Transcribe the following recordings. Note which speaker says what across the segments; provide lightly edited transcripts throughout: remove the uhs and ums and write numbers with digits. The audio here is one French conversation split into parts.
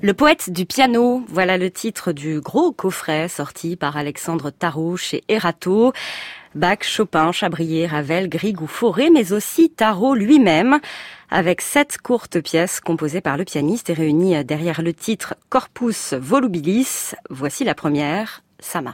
Speaker 1: Le poète du piano, voilà le titre du gros coffret sorti par Alexandre Tarot chez Erato. Bach, Chopin, Chabrier, Ravel, Grieg ou Fauré, mais aussi Tarot lui-même, avec 7 courtes pièces composées par le pianiste et réunies derrière le titre Corpus Volubilis. Voici la première, Sama.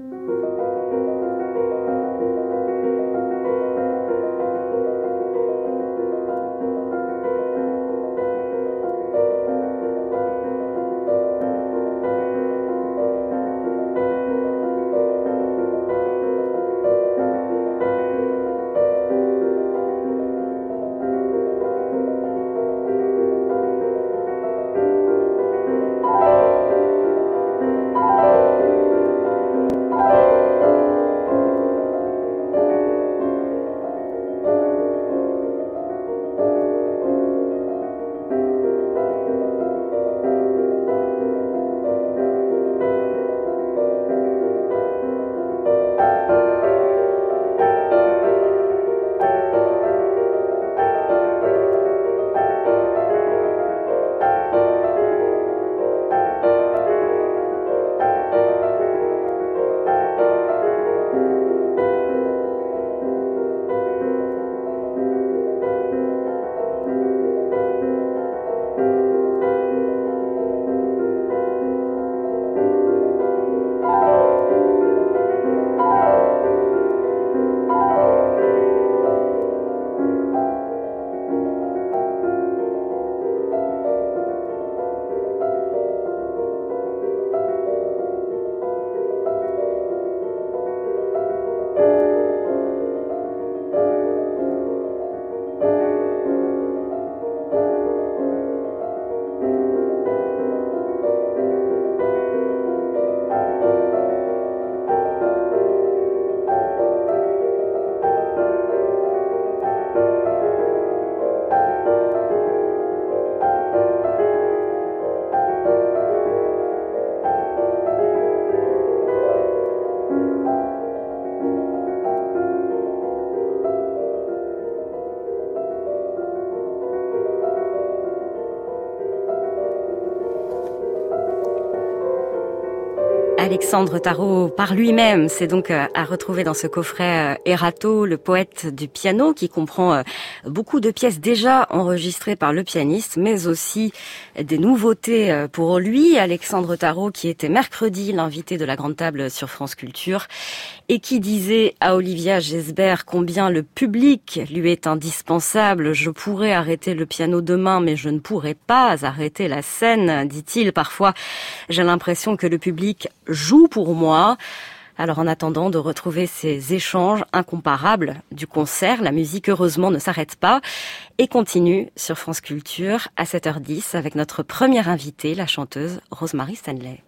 Speaker 1: Alexandre Tarot par lui-même, c'est donc à retrouver dans ce coffret Erato, le poète du piano, qui comprend beaucoup de pièces déjà enregistrées par le pianiste, mais aussi des nouveautés pour lui. Alexandre Tarot, qui était mercredi l'invité de la Grande Table sur France Culture, et qui disait à Olivia Gesbert combien le public lui est indispensable. Je pourrais arrêter le piano demain, mais je ne pourrais pas arrêter la scène, dit-il. Parfois, j'ai l'impression que le public joue pour moi. Alors en attendant de retrouver ces échanges incomparables du concert, la musique heureusement ne s'arrête pas et continue sur France Culture à 7h10 avec notre première invitée, la chanteuse Rosemary Stanley.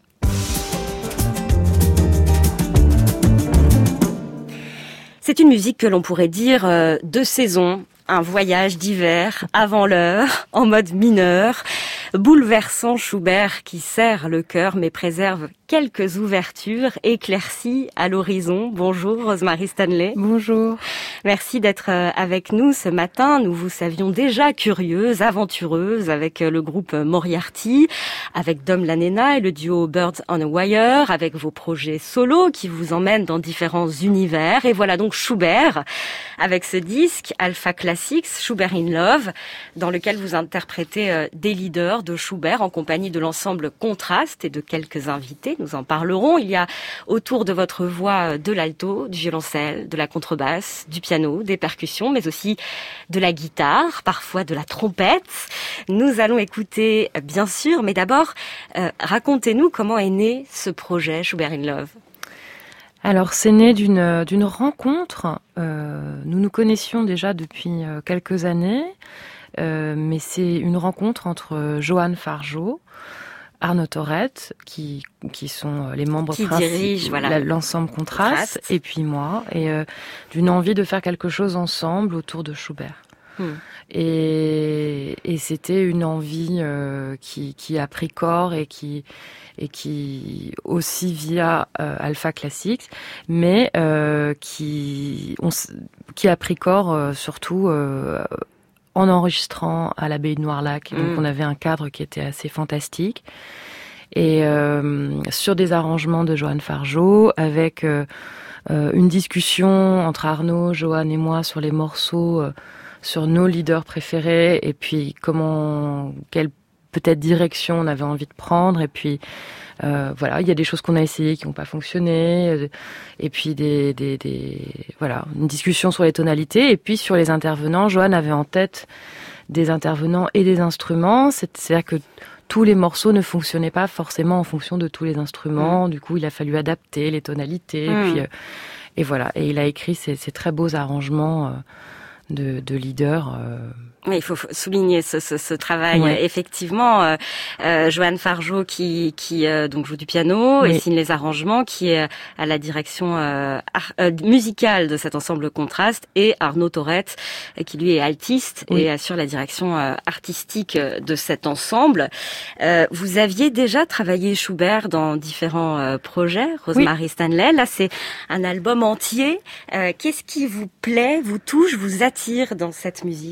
Speaker 1: C'est une musique que l'on pourrait dire de saison, un voyage d'hiver avant l'heure, en mode mineur, bouleversant Schubert qui serre le cœur mais préserve quelques ouvertures éclaircies à l'horizon. Bonjour Rosemary Stanley.
Speaker 2: Bonjour.
Speaker 1: Merci d'être avec nous ce matin. Nous vous savions déjà curieuse, aventureuse avec le groupe Moriarty, avec Dom Lanena et le duo Birds on a Wire, avec vos projets solo qui vous emmènent dans différents univers. Et voilà donc Schubert avec ce disque Alpha Classics, Schubert in Love, dans lequel vous interprétez des leaders de Schubert en compagnie de l'ensemble Contraste et de quelques invités. Nous en parlerons. Il y a autour de votre voix de l'alto, du violoncelle, de la contrebasse, du piano, des percussions, mais aussi de la guitare, parfois de la trompette. Nous allons écouter, bien sûr, mais d'abord, racontez-nous comment est né ce projet Schubert in Love.
Speaker 2: Alors, c'est né d'une rencontre. Nous nous connaissions déjà depuis quelques années, mais c'est une rencontre entre Johan Fargeau, Arnaud Thorette, qui sont les membres
Speaker 1: principaux,
Speaker 2: l'ensemble Contraste, et puis moi, et d'une envie de faire quelque chose ensemble autour de Schubert. Et c'était une envie qui a pris corps et qui aussi via Alpha Classics, mais qui a pris corps surtout en enregistrant à l'abbaye de Noirlac. Donc on avait un cadre qui était assez fantastique. Et sur des arrangements de Johan Fargeot, avec une discussion entre Arnaud, Johan et moi sur les morceaux, sur nos leaders préférés, et puis quelle peut-être direction on avait envie de prendre, et puis voilà, il y a des choses qu'on a essayées qui n'ont pas fonctionné, et puis voilà, une discussion sur les tonalités, et puis sur les intervenants. Johan avait en tête des intervenants et des instruments, c'est-à-dire que tous les morceaux ne fonctionnaient pas forcément en fonction de tous les instruments. Du coup, il a fallu adapter les tonalités. Et voilà. Et il a écrit ces très beaux arrangements de leader.
Speaker 1: Oui, il faut souligner ce travail. Ouais. Effectivement, Johan Fargeot qui donc joue du piano et signe les arrangements, qui est à la direction musicale de cet ensemble Contraste, et Arnaud Taurette qui lui est altiste et assure la direction artistique de cet ensemble. Vous aviez déjà travaillé Schubert dans différents projets, Rosemary Stanley. Là, c'est un album entier. Qu'est-ce qui vous plaît, vous touche, vous attire dans cette musique ?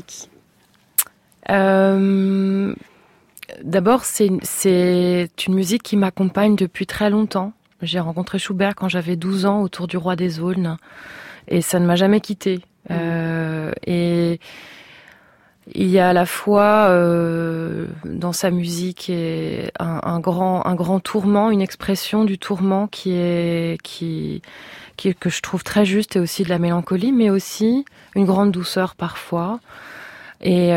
Speaker 2: D'abord, c'est une musique qui m'accompagne depuis très longtemps. J'ai rencontré Schubert quand j'avais 12 ans autour du Roi des Aulnes, et ça ne m'a jamais quittée. Et il y a à la fois dans sa musique un grand tourment, une expression du tourment que je trouve très juste, et aussi de la mélancolie, mais aussi une grande douceur parfois. Et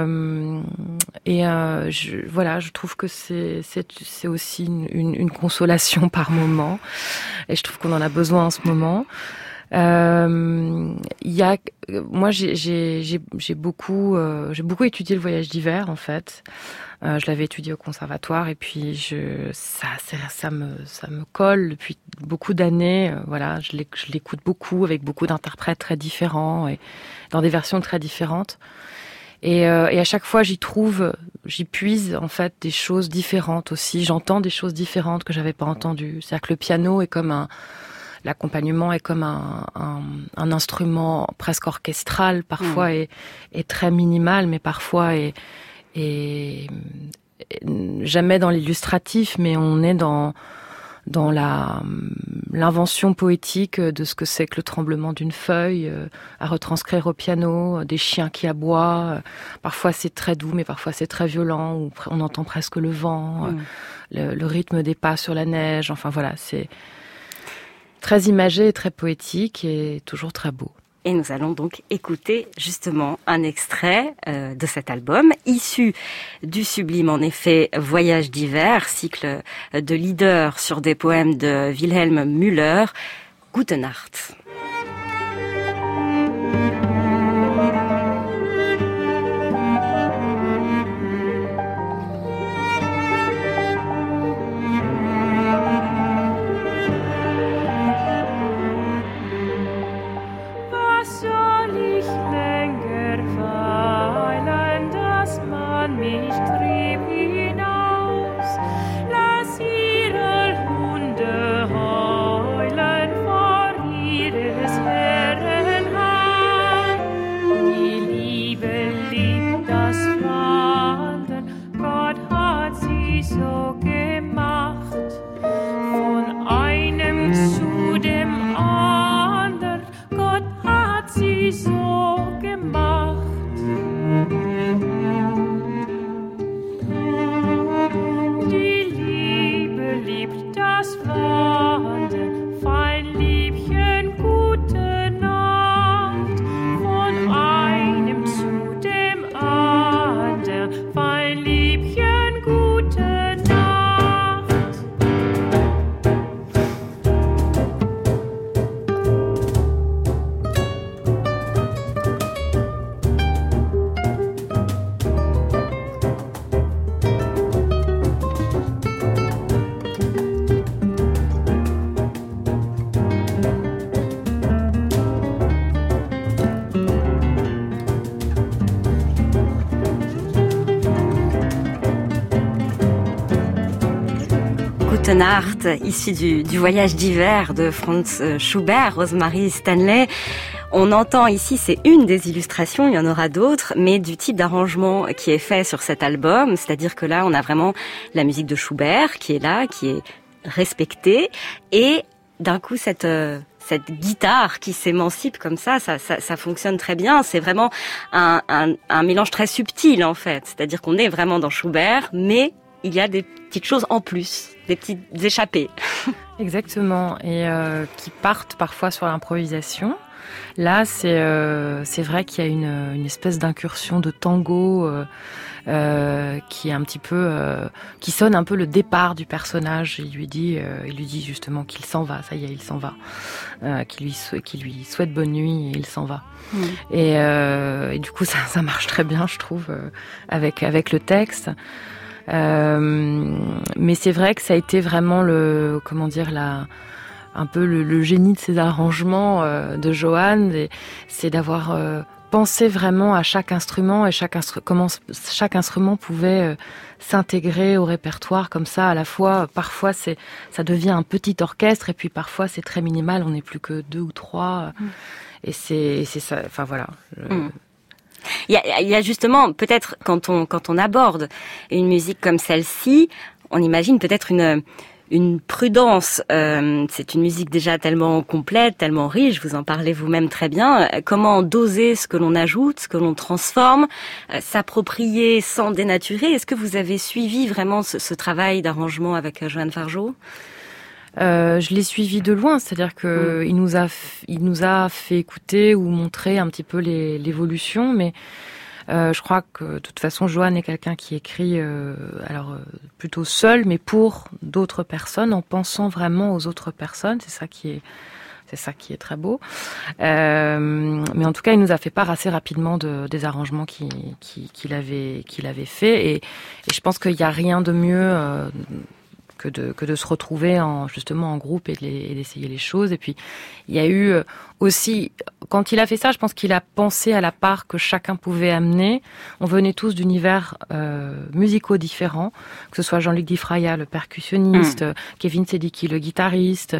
Speaker 2: je trouve que c'est aussi une consolation par moment, et je trouve qu'on en a besoin en ce moment. Moi j'ai beaucoup étudié le voyage d'hiver, en fait. Je l'avais étudié au conservatoire, et puis ça me colle depuis beaucoup d'années. Voilà, je l'écoute beaucoup, avec beaucoup d'interprètes très différents et dans des versions très différentes. Et à chaque fois, j'y puise en fait des choses différentes aussi. J'entends des choses différentes que j'avais pas entendues. C'est-à-dire que le piano est comme l'accompagnement est comme un instrument presque orchestral, parfois est très minimal, mais parfois est jamais dans l'illustratif, mais on est dans l'invention poétique de ce que c'est que le tremblement d'une feuille à retranscrire au piano, des chiens qui aboient. Parfois c'est très doux, mais parfois c'est très violent, où on entend presque le vent, le rythme des pas sur la neige. Enfin voilà, c'est très imagé et très poétique, et toujours très beau.
Speaker 1: Et nous allons donc écouter justement un extrait de cet album, issu du sublime en effet Voyage d'hiver, cycle de leader sur des poèmes de Wilhelm Müller, Gute Nacht. Gute Nacht, issu du Voyage d'hiver de Franz Schubert, Rosemary Stanley. On entend ici, c'est une des illustrations, il y en aura d'autres, mais du type d'arrangement qui est fait sur cet album, c'est-à-dire que là, on a vraiment la musique de Schubert qui est là, qui est respectée, et d'un coup, cette guitare qui s'émancipe comme ça fonctionne très bien. C'est vraiment un mélange très subtil, en fait. C'est-à-dire qu'on est vraiment dans Schubert, mais il y a des petites choses en plus, des petites échappées.
Speaker 2: Exactement, et qui partent parfois sur l'improvisation. Là, c'est vrai qu'il y a une espèce d'incursion de tango qui est un petit peu, qui sonne un peu le départ du personnage. Il lui dit justement qu'il s'en va. Ça y est, il s'en va. Qu'il lui souhaite bonne nuit et il s'en va. Et du coup, ça marche très bien, je trouve, avec le texte. Mais c'est vrai que ça a été vraiment un peu le génie de ces arrangements de Johann, c'est d'avoir pensé vraiment à chaque instrument et comment chaque instrument pouvait s'intégrer au répertoire comme ça. À la fois, parfois ça devient un petit orchestre et puis parfois c'est très minimal, on n'est plus que 2 ou 3 et c'est ça. Enfin voilà.
Speaker 1: Il y a justement, peut-être quand on aborde une musique comme celle-ci, on imagine peut-être une prudence. C'est une musique déjà tellement complète, tellement riche, vous en parlez vous-même très bien. Comment doser ce que l'on ajoute, ce que l'on transforme, s'approprier sans dénaturer. Est-ce que vous avez suivi vraiment ce travail d'arrangement avec Johann Fargeau ?
Speaker 2: Je l'ai suivi de loin, c'est-à-dire que il nous a fait écouter ou montrer un petit peu l'évolution, mais je crois que de toute façon Johann est quelqu'un qui écrit plutôt seul, mais pour d'autres personnes, en pensant vraiment aux autres personnes. C'est ça qui est très beau. Mais en tout cas, il nous a fait part assez rapidement des arrangements qu'il avait fait, et je pense qu'il n'y a rien de mieux que de se retrouver justement en groupe et d'essayer les choses. Et puis il y a eu aussi, quand il a fait ça, je pense qu'il a pensé à la part que chacun pouvait amener. On venait tous d'univers musicaux différents, que ce soit Jean-Luc Di Fraia, le percussionniste, Kevin Sedicki, le guitariste,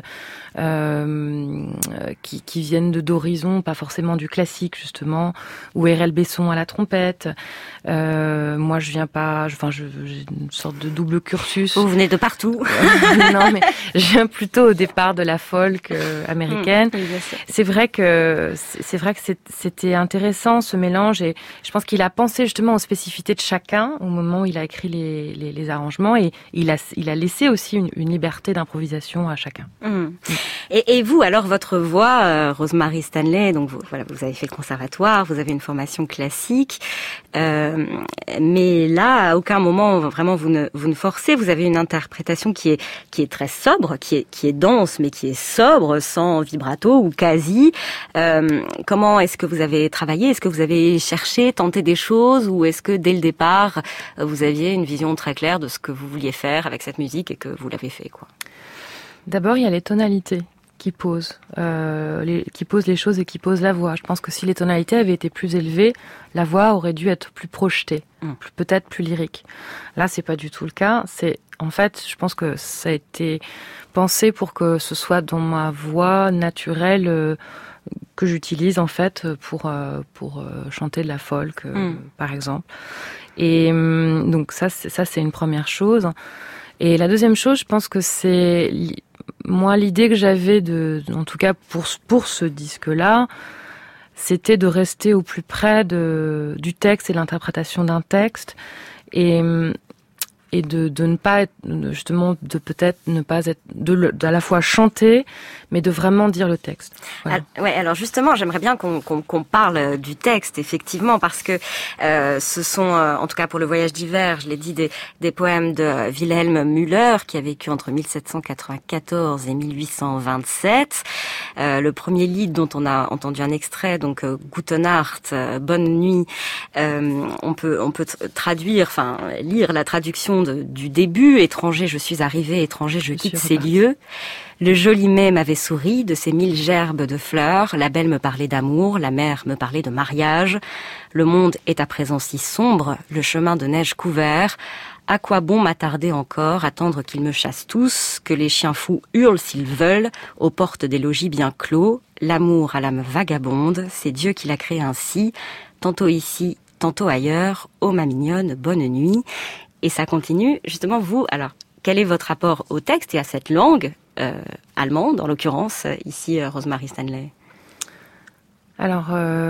Speaker 2: qui viennent d'horizons, pas forcément du classique justement, ou R.L. Besson à la trompette. Moi, j'ai une sorte de double cursus.
Speaker 1: Vous venez de partout.
Speaker 2: Non, mais je viens plutôt au départ de la folk américaine.
Speaker 1: Oui, bien sûr.
Speaker 2: C'est vrai que c'était intéressant ce mélange, et je pense qu'il a pensé justement aux spécificités de chacun au moment où il a écrit les arrangements, et il a laissé aussi une liberté d'improvisation à chacun.
Speaker 1: Et vous, alors, votre voix, Rosemary Stanley, donc vous avez fait le conservatoire, vous avez une formation classique, mais là, à aucun moment vraiment vous ne forcez. Vous avez une interprétation qui est très sobre, qui est dense, mais qui est sobre, sans vibrato ou quasi. Comment est-ce que vous avez travaillé ? Est-ce que vous avez cherché, tenté des choses, ou est-ce que dès le départ vous aviez une vision très claire de ce que vous vouliez faire avec cette musique et que vous l'avez fait, quoi ?
Speaker 2: D'abord, il y a les tonalités qui posent les choses et qui posent la voix. Je pense que si les tonalités avaient été plus élevées, la voix aurait dû être plus projetée, peut-être plus lyrique. Là, c'est pas du tout le cas. En fait, je pense que ça a été pensé pour que ce soit dans ma voix naturelle que j'utilise en fait pour chanter de la folk, par exemple. Et donc ça c'est une première chose. Et la deuxième chose, je pense que c'est moi l'idée que j'avais en tout cas pour ce disque-là, c'était de rester au plus près du texte et de l'interprétation d'un texte, et de ne pas être, justement, de peut-être ne pas être, à la fois chanter, mais de vraiment dire le texte. Voilà.
Speaker 1: Alors justement, j'aimerais bien qu'on parle du texte, effectivement, parce que ce sont, en tout cas pour le voyage d'hiver, je l'ai dit, des poèmes de Wilhelm Müller, qui a vécu entre 1794 et 1827. Le premier lied dont on a entendu un extrait, donc Gute Nacht, bonne nuit, on peut traduire, lire la traduction du début. Étranger, je suis arrivé, étranger, je quitte ces lieux. Le joli mai m'avait souri de ses 1000 gerbes de fleurs. La belle me parlait d'amour, la mer me parlait de mariage. Le monde est à présent si sombre, le chemin de neige couvert. À quoi bon m'attarder encore, attendre qu'ils me chassent tous, que les chiens fous hurlent s'ils veulent, aux portes des logis bien clos. L'amour à l'âme vagabonde, c'est Dieu qui l'a créé ainsi, tantôt ici, tantôt ailleurs. Oh ma mignonne, bonne nuit. Et ça continue. Justement, vous, alors, quel est votre rapport au texte et à cette langue allemande, en l'occurrence, ici, Rosemary Stanley?
Speaker 2: Alors,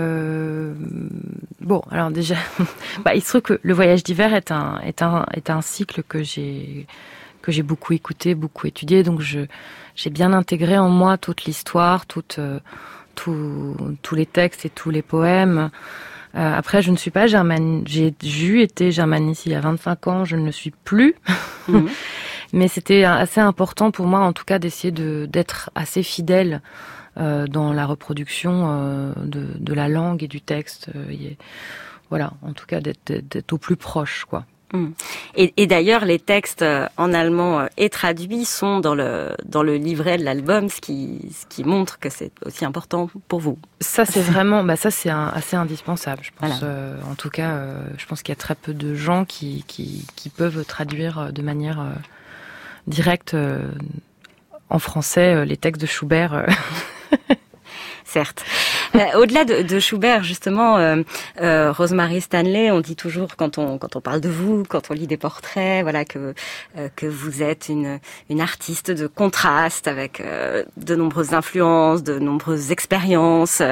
Speaker 2: alors déjà, il se trouve que Le Voyage d'hiver est un cycle que j'ai beaucoup écouté, beaucoup étudié, donc j'ai bien intégré en moi toute l'histoire, tous les textes et tous les poèmes. Après, je ne suis pas germane. J'ai été germanique il y a 25 ans, je ne le suis plus. Mmh. Mais c'était assez important pour moi, en tout cas, d'essayer d'être assez fidèle dans la reproduction de la langue et du texte. Voilà, en tout cas, d'être au plus proche, quoi.
Speaker 1: Et d'ailleurs, les textes en allemand et traduits sont dans le livret de l'album, ce qui montre que c'est aussi important pour vous.
Speaker 2: Ça, c'est vraiment, c'est assez indispensable, je pense. Voilà. En tout cas, je pense qu'il y a très peu de gens qui peuvent traduire de manière directe en français les textes de Schubert.
Speaker 1: Certes. Au-delà de Schubert, justement, Rosemary Stanley, on dit toujours quand on parle de vous, quand on lit des portraits, voilà, que vous êtes une artiste de contraste avec de nombreuses influences, de nombreuses expériences.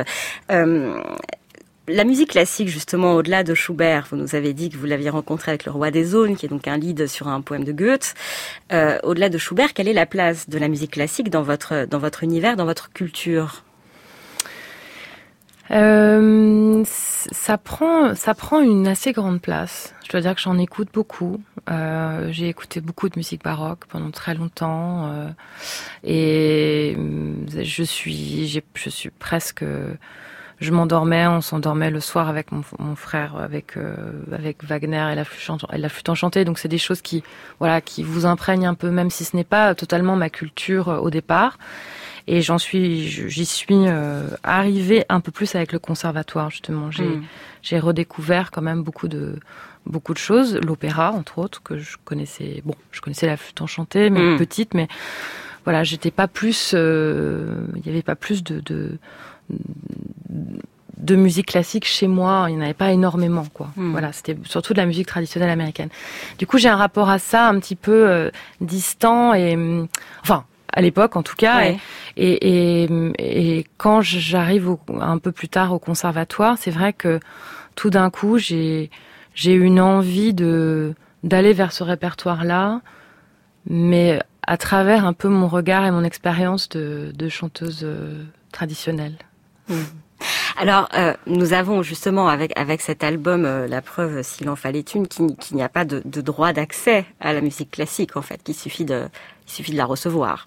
Speaker 1: La musique classique, justement, au-delà de Schubert, vous nous avez dit que vous l'aviez rencontré avec Le Roi des Aulnes, qui est donc un lied sur un poème de Goethe. Au-delà de Schubert, quelle est la place de la musique classique dans votre univers, dans votre culture ?
Speaker 2: Ça prend une assez grande place. Je dois dire que j'en écoute beaucoup. J'ai écouté beaucoup de musique baroque pendant très longtemps, et je suis presque. Je m'endormais, on s'endormait le soir avec mon frère, avec Wagner et la flûte enchantée. Donc c'est des choses qui vous imprègnent un peu, même si ce n'est pas totalement ma culture au départ. Et j'y suis arrivée un peu plus avec le conservatoire, justement. J'ai redécouvert quand même beaucoup de choses, l'opéra entre autres, que je connaissais. Bon, je connaissais la flûte enchantée, mais petite, mais voilà, j'étais pas plus. Il y avait pas plus de musique classique chez moi, il n'y en avait pas énormément, quoi. Voilà, c'était surtout de la musique traditionnelle américaine. Du coup, j'ai un rapport à ça un petit peu distant et enfin. À l'époque, en tout cas, ouais. Et quand j'arrive un peu plus tard au conservatoire, c'est vrai que tout d'un coup, j'ai une envie d'aller vers ce répertoire-là, mais à travers un peu mon regard et mon expérience de chanteuse traditionnelle.
Speaker 1: Alors, nous avons justement avec cet album la preuve, s'il en fallait une, qu'il n'y a pas de droit d'accès à la musique classique, en fait, qu'il suffit de la recevoir.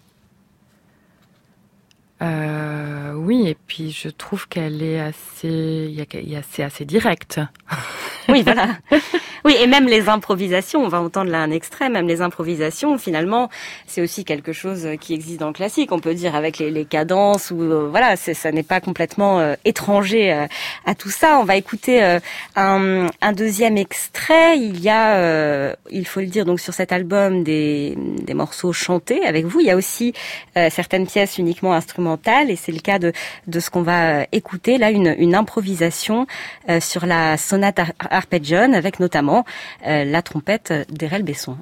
Speaker 2: Oui, et puis je trouve qu'elle est assez directe.
Speaker 1: Oui, voilà. Oui, et même les improvisations, on va entendre là un extrait, même les improvisations, finalement, c'est aussi quelque chose qui existe dans le classique. On peut dire avec les cadences, ou voilà, ça n'est pas complètement étranger à tout ça. On va écouter un deuxième extrait. Il y a, il faut le dire, donc sur cet album des morceaux chantés avec vous. Il y a aussi certaines pièces uniquement instrumentales, et c'est le cas de ce qu'on va écouter là, une improvisation sur la sonate Arpeggione, avec notamment la trompette d'Erel Besson.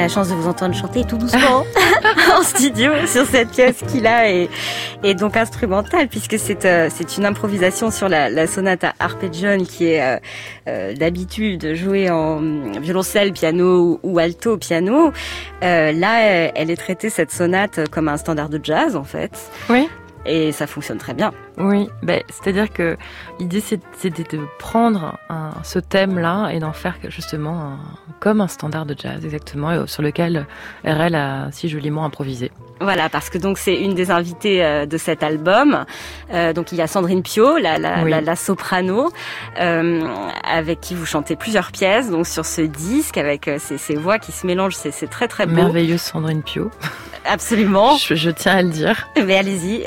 Speaker 1: la chance de vous entendre chanter tout doucement en studio sur cette pièce qu'il a et donc instrumentale, puisque c'est une improvisation sur la sonate arpeggione qui est d'habitude jouée en violoncelle, piano ou alto piano. Là, elle est traitée, cette sonate, comme un standard de jazz en fait.
Speaker 2: Oui.
Speaker 1: Et ça fonctionne très bien.
Speaker 2: Oui, c'est-à-dire que l'idée c'était de prendre ce thème-là et d'en faire justement comme un standard de jazz, exactement, et sur lequel RL a si joliment improvisé.
Speaker 1: Voilà, parce que donc c'est une des invitées de cet album. Donc il y a Sandrine Piau, la soprano, avec qui vous chantez plusieurs pièces. Donc sur ce disque, avec ces voix qui se mélangent, c'est très très beau.
Speaker 2: Merveilleuse Sandrine Piau.
Speaker 1: Absolument.
Speaker 2: Je tiens à le dire.
Speaker 1: Mais allez-y.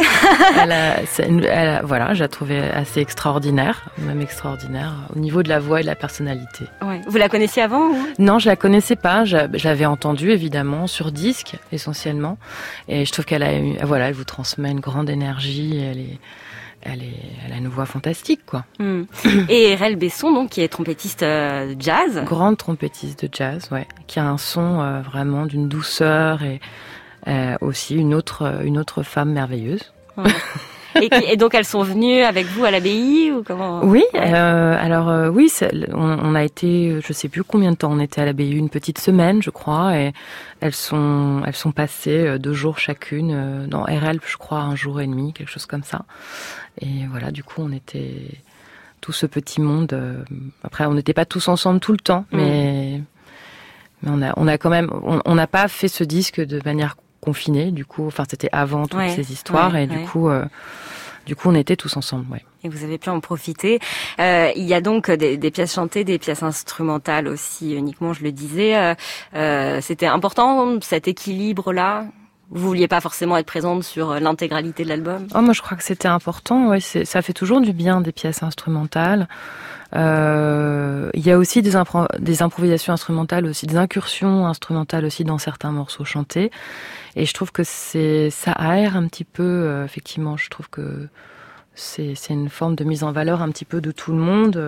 Speaker 2: Voilà, je la trouvais assez extraordinaire, même extraordinaire, au niveau de la voix et de la personnalité.
Speaker 1: Ouais. Vous la connaissiez avant ou...
Speaker 2: Non, je la connaissais pas. Je l'avais entendue évidemment sur disque essentiellement, et je trouve elle vous transmet une grande énergie. Elle a une voix fantastique, quoi.
Speaker 1: Et RL Besson, donc, qui est trompettiste jazz.
Speaker 2: Grande trompettiste de jazz, ouais, qui a un son vraiment d'une douceur et aussi une autre femme merveilleuse. Ouais.
Speaker 1: Et donc elles sont venues avec vous à l'abbaye ou comment?
Speaker 2: Oui, oui, on a été, je sais plus combien de temps on était à l'abbaye, une petite semaine, je crois, et elles sont passées 2 jours chacune dans RL, je crois, 1 jour et demi, quelque chose comme ça. Et voilà, du coup, on était tout ce petit monde. Après, on n'était pas tous ensemble tout le temps, mais on a quand même, on n'a pas fait ce disque de manière confinée, du coup, enfin c'était avant toutes ces histoires, et du coup on était tous ensemble. Ouais.
Speaker 1: Et vous avez pu en profiter. Il y a donc des pièces chantées, des pièces instrumentales aussi, uniquement, je le disais. C'était important, cet équilibre-là? Vous vouliez pas forcément être présente sur l'intégralité de l'album?
Speaker 2: Oh, moi je crois que c'était important, ouais, ça fait toujours du bien, des pièces instrumentales. Il y a aussi des improvisations instrumentales, aussi des incursions instrumentales aussi dans certains morceaux chantés, et je trouve que ça aère un petit peu, effectivement, je trouve que c'est une forme de mise en valeur un petit peu de tout le monde,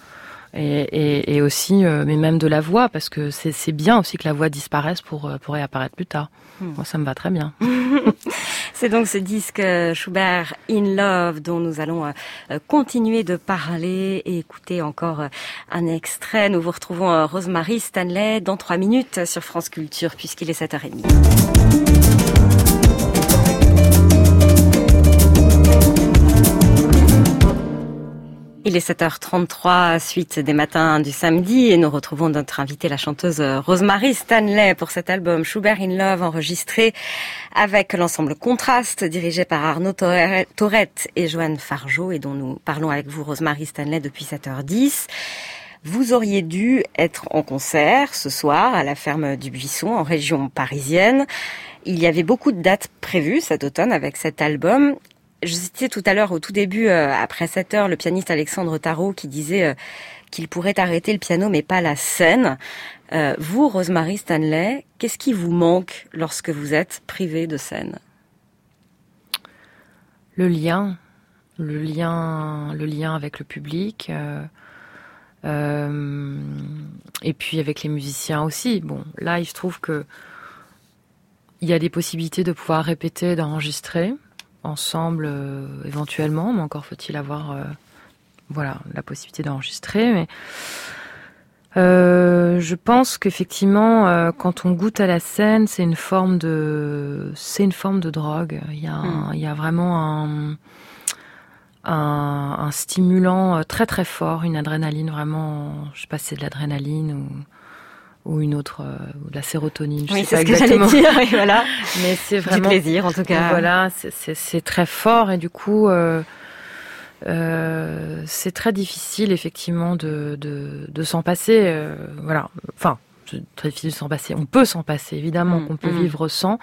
Speaker 2: et aussi mais même de la voix, parce que c'est bien aussi que la voix disparaisse pour réapparaître plus tard. Moi ça me va très bien.
Speaker 1: C'est donc ce disque Schubert in Love dont nous allons continuer de parler et écouter encore un extrait. Nous vous retrouvons Rosemary Stanley dans 3 minutes sur France Culture, puisqu'il est 7h30. Il est 7h33, suite des matins du samedi, et nous retrouvons notre invitée, la chanteuse Rosemary Stanley, pour cet album Schubert in Love, enregistré avec l'ensemble Contraste, dirigé par Arnaud Taurette et Joanne Fargeau, et dont nous parlons avec vous, Rosemary Stanley, depuis 7h10. Vous auriez dû être en concert ce soir à la ferme du Buisson, en région parisienne. Il y avait beaucoup de dates prévues cet automne avec cet album. Je citais tout à l'heure, au tout début, après 7h, le pianiste Alexandre Tarot qui disait qu'il pourrait arrêter le piano mais pas la scène. Vous, Rosemary Stanley, qu'est-ce qui vous manque lorsque vous êtes privée de scène?
Speaker 2: Le lien avec le public, et puis avec les musiciens aussi. Bon, là, il se trouve que il y a des possibilités de pouvoir répéter, d'enregistrer ensemble éventuellement, mais encore faut-il avoir la possibilité d'enregistrer. Mais je pense qu'effectivement, quand on goûte à la scène, c'est une forme de drogue. Il y a vraiment un stimulant très très fort, une adrénaline vraiment. Je sais pas si c'est de l'adrénaline ou une autre, ou de la sérotonine.
Speaker 1: Oui, c'est ce que j'allais dire, oui, voilà.
Speaker 2: Mais c'est vraiment
Speaker 1: du plaisir, en tout cas.
Speaker 2: Voilà, c'est très fort, et du coup, c'est très difficile, effectivement, de s'en passer, voilà. Enfin, c'est très difficile de s'en passer. On peut s'en passer, évidemment, qu'on peut vivre sans.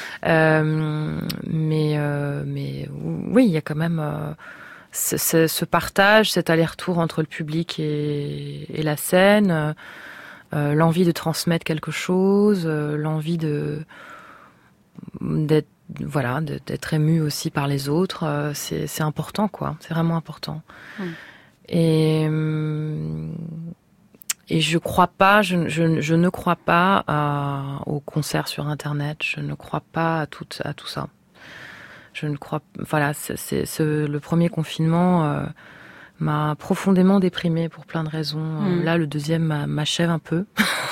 Speaker 2: Mais oui, il y a quand même ce partage, cet aller-retour entre le public et la scène, l'envie de transmettre quelque chose, l'envie d'être ému aussi par les autres, c'est important, quoi. C'est vraiment important. Et Et je crois pas, je ne crois pas aux concerts sur Internet. Je ne crois pas à tout ça. Je ne crois, voilà, le premier confinement m'a profondément déprimée pour plein de raisons. Là, le deuxième m'achève un peu.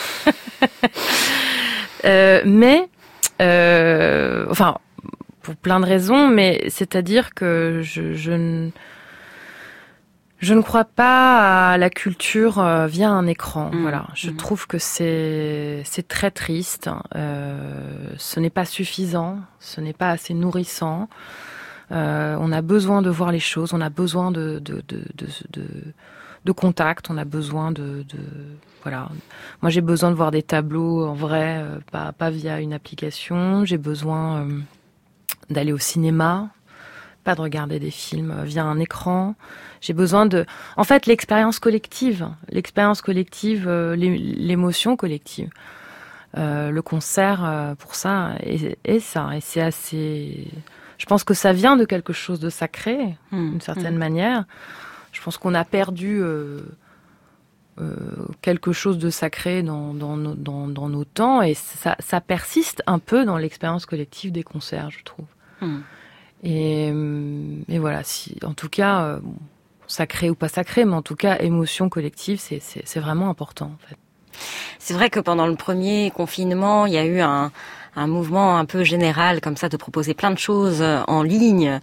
Speaker 2: Enfin, pour plein de raisons, mais c'est-à-dire que je ne crois pas à la culture via un écran. Voilà, je trouve que c'est très triste. Ce n'est pas suffisant, ce n'est pas assez nourrissant. On a besoin de voir les choses, on a besoin de contact, on a besoin voilà. Moi, j'ai besoin de voir des tableaux en vrai, pas via une application. J'ai besoin d'aller au cinéma, pas de regarder des films via un écran. J'ai besoin en fait, l'expérience collective, l'émotion collective. Le concert, pour ça, est ça. Et c'est assez... Je pense que ça vient de quelque chose de sacré, d'une certaine manière. Je pense qu'on a perdu quelque chose de sacré dans nos temps, et ça persiste un peu dans l'expérience collective des concerts, je trouve. Et voilà, en tout cas, sacré ou pas sacré, mais en tout cas, émotion collective, c'est vraiment important, en fait.
Speaker 1: C'est vrai que pendant le premier confinement, il y a eu un mouvement un peu général comme ça de proposer plein de choses en ligne.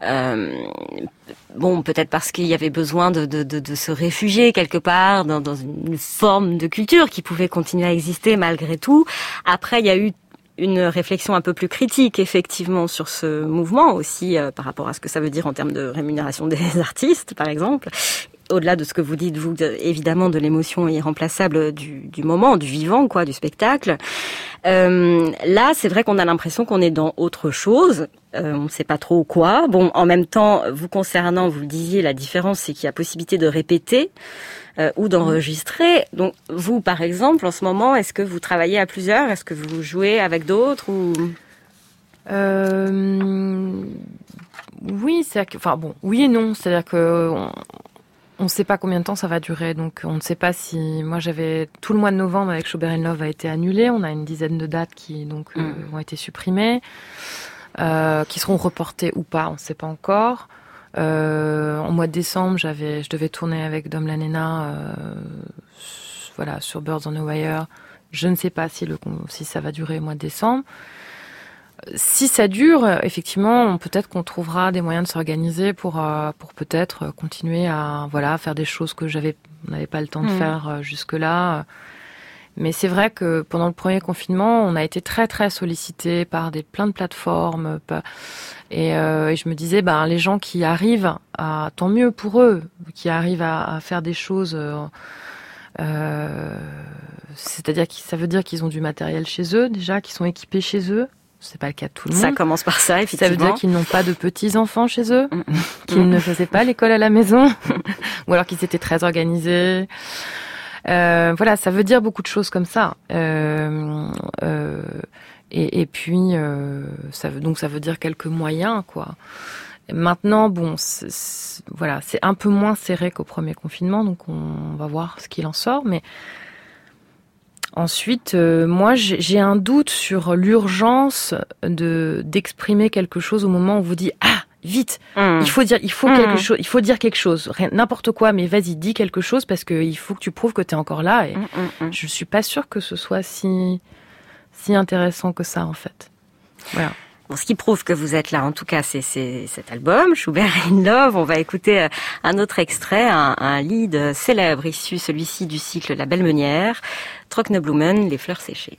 Speaker 1: Bon, peut-être parce qu'il y avait besoin de se réfugier quelque part dans une forme de culture qui pouvait continuer à exister malgré tout. Après, il y a eu une réflexion un peu plus critique, effectivement, sur ce mouvement aussi, par rapport à ce que ça veut dire en termes de rémunération des artistes, par exemple. Au-delà de ce que vous dites, vous, évidemment, de l'émotion irremplaçable du moment, du vivant, quoi, du spectacle. Là, c'est vrai qu'on a l'impression qu'on est dans autre chose. On ne sait pas trop quoi. Bon, en même temps, vous concernant, vous le disiez, la différence, c'est qu'il y a possibilité de répéter ou d'enregistrer. Donc, vous, par exemple, en ce moment, est-ce que vous travaillez à plusieurs? Est-ce que vous jouez avec d'autres ou...
Speaker 2: Oui, oui et non. C'est-à-dire que on ne sait pas combien de temps ça va durer, donc on ne sait pas si... Moi, tout le mois de novembre avec Schubert in Love a été annulé. On a une dizaine de dates qui ont été supprimées, qui seront reportées ou pas, on ne sait pas encore. En mois de décembre, je devais tourner avec Dom Lanena, sur Birds on a Wire. Je ne sais pas si ça va durer au mois de décembre. Si ça dure, effectivement, peut-être qu'on trouvera des moyens de s'organiser pour peut-être continuer à faire des choses que on n'avait pas le temps de faire jusque-là. Mais c'est vrai que pendant le premier confinement, on a été très très sollicité par plein de plateformes. Et je me disais, les gens qui arrivent tant mieux pour eux, qui arrivent à faire des choses. C'est-à-dire que ça veut dire qu'ils ont du matériel chez eux déjà, qu'ils sont équipés chez eux. C'est pas le cas de tout le monde.
Speaker 1: Ça commence par ça, effectivement.
Speaker 2: Ça veut dire qu'ils n'ont pas de petits-enfants chez eux, qu'ils ne faisaient pas l'école à la maison, ou alors qu'ils étaient très organisés. Ça veut dire beaucoup de choses comme ça. Et puis, ça veut dire quelques moyens, quoi. Maintenant, c'est un peu moins serré qu'au premier confinement, donc on va voir ce qu'il en sort, mais... Ensuite, moi, j'ai un doute sur l'urgence d'exprimer quelque chose au moment où on vous dit vite, il faut quelque chose, il faut dire quelque chose, n'importe quoi, mais vas-y, dis quelque chose parce que il faut que tu prouves que t'es encore là. Et je suis pas sûre que ce soit si intéressant que ça, en fait. Voilà.
Speaker 1: Bon, ce qui prouve que vous êtes là, en tout cas, c'est cet album, Schubert in Love. On va écouter un autre extrait, un lead célèbre issu, celui-ci, du cycle La Belle Meunière, Trockneblumen, Les Fleurs Séchées.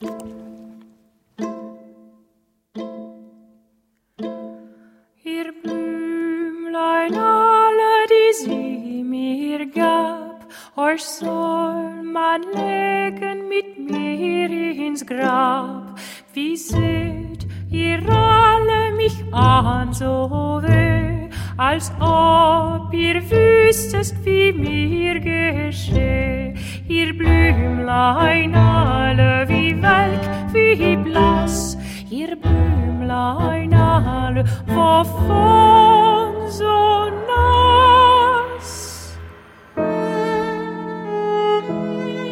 Speaker 3: Ihr Blümlein alle, die sie mir gab, euch soll man legen mit mir ins Grab. Wie seht ihr alle mich an so weh, als ob ihr wüsstest, wie mir gescheh. Ihr Blümlein alle, wie welk, wie blass, ihr Blümlein alle, wovon so nass?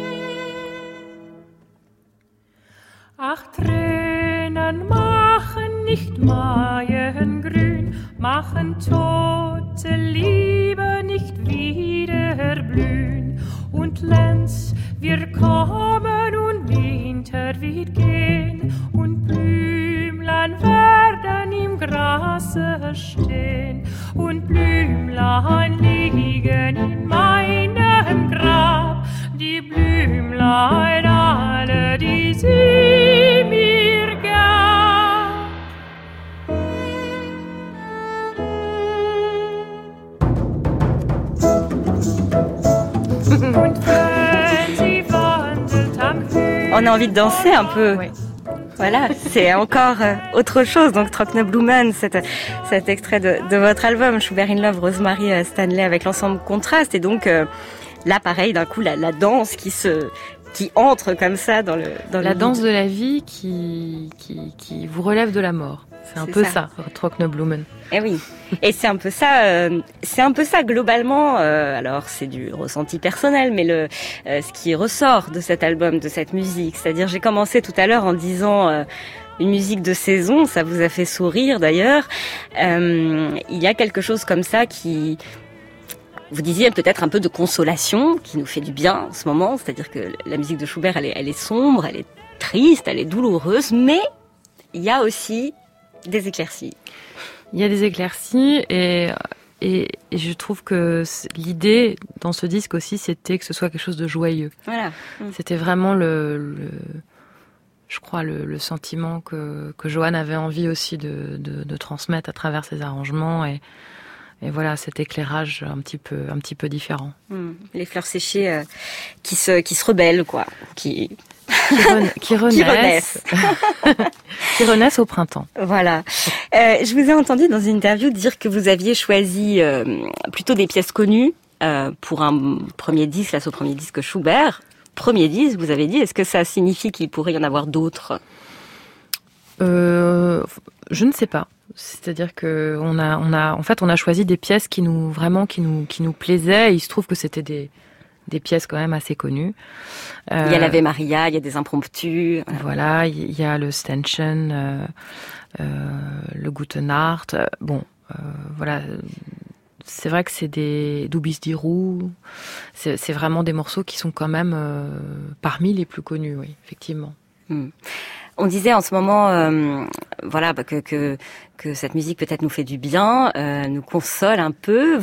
Speaker 3: an tote Liebe nicht wieder blühen. Und Lenz wird kommen und Winter wird gehen und Blümlein werden im Grase stehen und Blümlein liegen in meinem Grab, die Blümlein alle, die sie mir gab. Und wenn sie wandelt am Hügel.
Speaker 1: On a envie de danser un peu.
Speaker 2: Oui.
Speaker 1: Voilà, c'est encore autre chose. Donc Trockneblumen, cet extrait de votre album Schubert in Love, Rosemary Stanley avec l'ensemble Contraste. Et donc là, pareil, d'un coup, la danse qui entre comme ça dans
Speaker 2: la danse de la vie qui vous relève de la mort. C'est un peu ça, Trockneblumen.
Speaker 1: Eh oui. Et c'est un peu ça globalement. Alors c'est du ressenti personnel, mais ce qui ressort de cet album, de cette musique, c'est-à-dire j'ai commencé tout à l'heure en disant une musique de saison, ça vous a fait sourire d'ailleurs. Il y a quelque chose comme ça qui, vous disiez peut-être un peu de consolation, qui nous fait du bien en ce moment. C'est-à-dire que la musique de Schubert, elle est sombre, elle est triste, elle est douloureuse, mais il y a aussi des éclaircies.
Speaker 2: Il y a des éclaircies et je trouve que l'idée dans ce disque aussi, c'était que ce soit quelque chose de joyeux.
Speaker 1: Voilà.
Speaker 2: C'était vraiment je crois le sentiment que Johann avait envie aussi de transmettre à travers ses arrangements et voilà cet éclairage un petit peu différent.
Speaker 1: Les fleurs séchées qui se rebellent quoi, qui
Speaker 2: renaissent. Qui renaissent au printemps.
Speaker 1: Voilà. Je vous ai entendu dans une interview dire que vous aviez choisi plutôt des pièces connues pour un premier disque, là, ce premier disque Schubert. Premier disque, vous avez dit. Est-ce que ça signifie qu'il pourrait y en avoir d'autres ?
Speaker 2: Je ne sais pas. C'est-à-dire que on a choisi des pièces qui nous plaisaient. Et il se trouve que c'était des pièces quand même assez connues.
Speaker 1: Il y a l'Ave Maria, il y a des impromptus.
Speaker 2: Voilà, il y a le Ständchen, le Gute Nacht. Voilà. C'est vrai que c'est des Du bist die Ruhe. C'est vraiment des morceaux qui sont quand même parmi les plus connus, oui, effectivement.
Speaker 1: On disait en ce moment, voilà, que cette musique peut-être nous fait du bien, nous console un peu.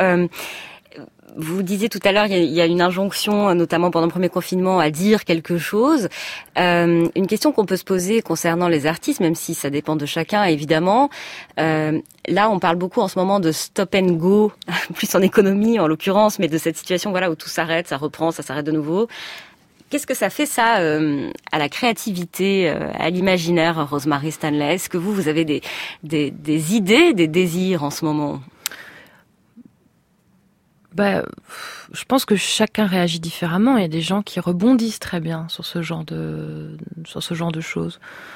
Speaker 1: Vous disiez tout à l'heure, il y a une injonction, notamment pendant le premier confinement, à dire quelque chose. Une question qu'on peut se poser concernant les artistes, même si ça dépend de chacun, évidemment. Là, on parle beaucoup en ce moment de stop and go, plus en économie en l'occurrence, mais de cette situation, voilà, où tout s'arrête, ça reprend, ça s'arrête de nouveau. Qu'est-ce que ça fait ça à la créativité, à l'imaginaire, Rosemary Stanley ? Est-ce que vous avez des idées, des désirs en ce moment ?
Speaker 2: Je pense que chacun réagit différemment. Il y a des gens qui rebondissent très bien sur ce genre de choses.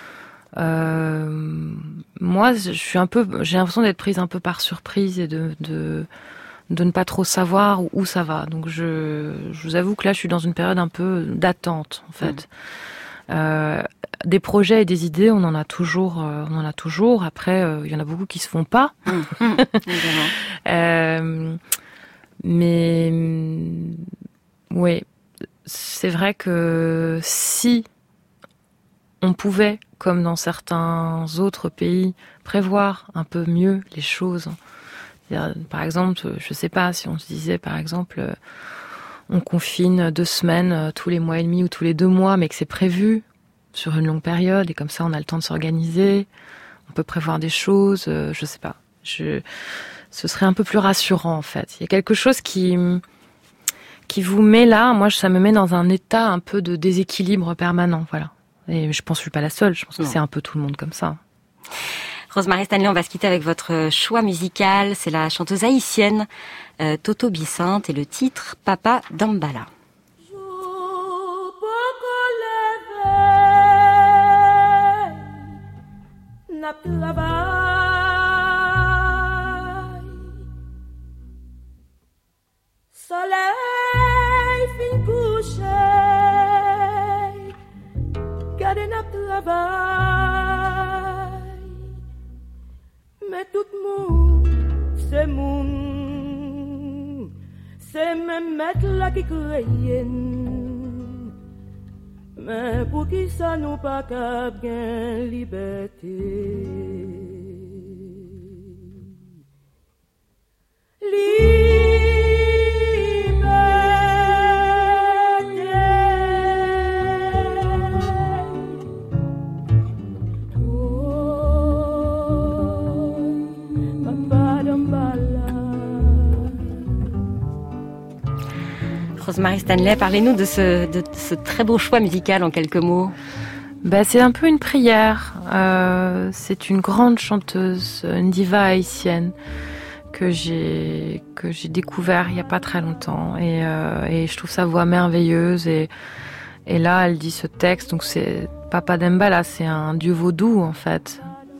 Speaker 2: Moi, j'ai l'impression d'être prise un peu par surprise et de ne pas trop savoir où ça va. Donc je vous avoue que là, je suis dans une période un peu d'attente, en fait. Des projets et des idées, on en a toujours. Après, il y en a beaucoup qui se font pas. Mais ouais, c'est vrai que si on pouvait, comme dans certains autres pays, prévoir un peu mieux les choses. Par exemple, je sais pas, si on se disait par exemple, on confine 2 semaines tous les mois et demi ou tous les 2 mois, mais que c'est prévu sur une longue période et comme ça on a le temps de s'organiser, on peut prévoir des choses, je sais pas. Ce serait un peu plus rassurant en fait. Il y a quelque chose qui vous met là, moi ça me met dans un état un peu de déséquilibre permanent, voilà. Et je pense que je suis pas la seule, je pense que c'est un peu tout le monde comme ça.
Speaker 1: Rosemary Stanley, on va se quitter avec votre choix musical, c'est la chanteuse haïtienne Toto Bicinte et le titre Papa Dambala.
Speaker 4: Soleil fin couché, gardez notre travail, mais tout le monde mettre là qui craignent. Mais pour qui ça nous pas cap gain liberté.
Speaker 1: Rosemary Stanley, parlez-nous de ce très beau choix musical en quelques mots.
Speaker 2: C'est un peu une prière. C'est une grande chanteuse, une diva haïtienne que j'ai découvert il y a pas très longtemps et je trouve sa voix merveilleuse et là elle dit ce texte, donc c'est Papa Dembala, c'est un dieu vaudou en fait.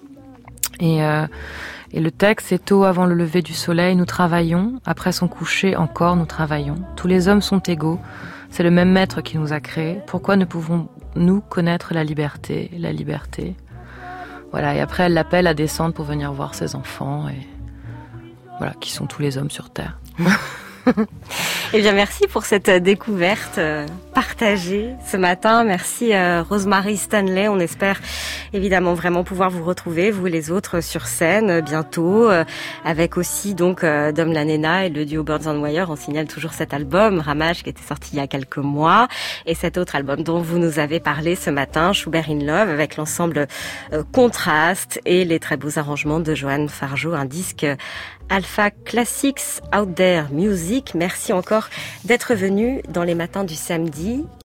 Speaker 2: Et le texte, c'est tôt avant le lever du soleil, nous travaillons. Après son coucher, encore nous travaillons. Tous les hommes sont égaux. C'est le même maître qui nous a créés. Pourquoi ne pouvons-nous connaître la liberté? La liberté. Voilà. Et après, elle l'appelle à descendre pour venir voir ses enfants. Et voilà, qui sont tous les hommes sur Terre.
Speaker 1: Eh bien, merci pour cette découverte partagée ce matin. Merci Rosemary Stanley. On espère évidemment vraiment pouvoir vous retrouver, vous et les autres, sur scène bientôt, avec aussi donc Dom La Nena et le duo Birds on Wire. On signale toujours cet album Ramage qui était sorti il y a quelques mois, et cet autre album dont vous nous avez parlé ce matin, Schubert in Love, avec l'ensemble Contraste et les très beaux arrangements de Johan Fargeau, un disque Alpha Classics Out There Music. Merci encore d'être venu dans les matins du samedi.